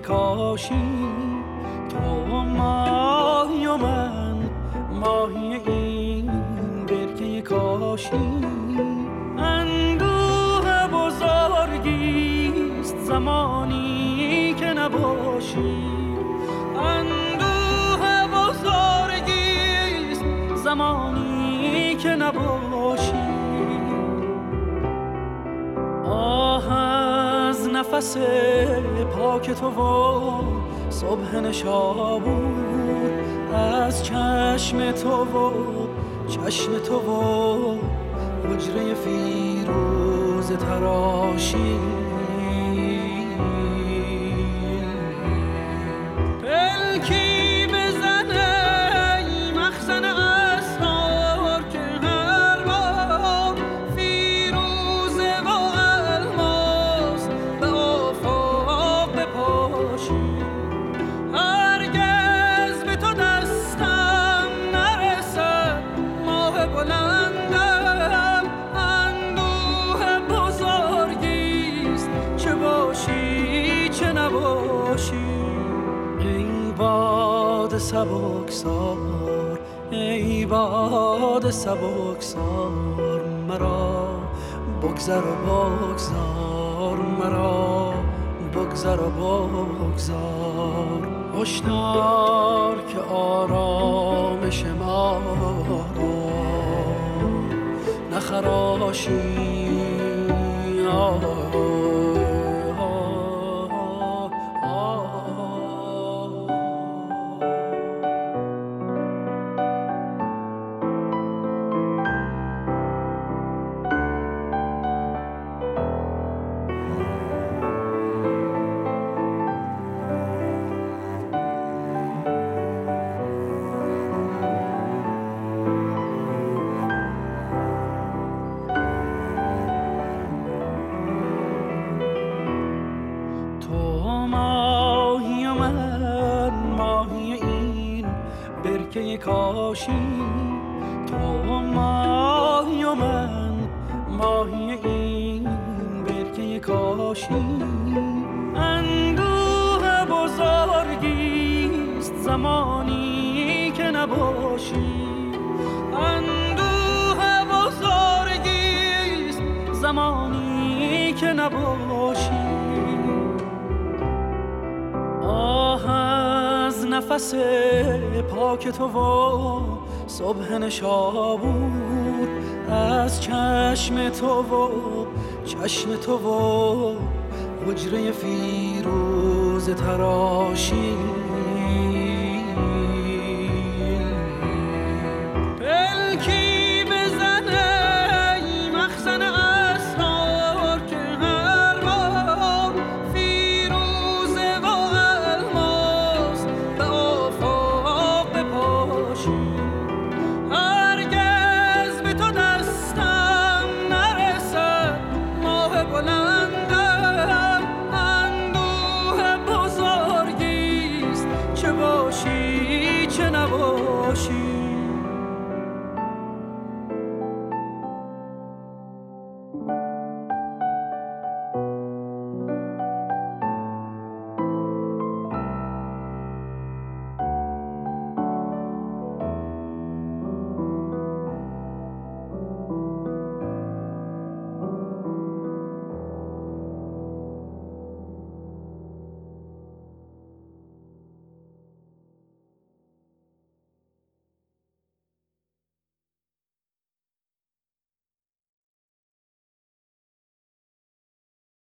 کاشی، تو ماهی و من ماهی این برکه کاشی. اندوه بزرگیست زمانی که نباشی، اندوه بزرگیست زمانی که نباشی. آه از نفس پاک تو و صبح نشابور، از چشم تو و چشم تو و حجره فیروز تراشی. پلکی بزنه ای مخزن اسرار که هر بار فیروزه و الماس به آفاق بپاشی. هرگز به تو دستم نرسد ماه بلندم، اندوه بزرگیست چه باشی چه نباشی. ای باد سبکسار، ای باد سبکسار، مرا بگذر و بگذار، مرا بگذر و بگذار. هشدار که آرامش ما را نخراشی. ماهی و من ماهی این برکه کاشی، تو ماهی و من ماهی این برکه کاشی. اندوه بزرگیست زمانی که نباشی، اندوه بزرگیست زمانی که نباشی. آه از نفس پاک تو و صبح نشابور، از چشم تو و چشم تو و حجره فیروز تراشی.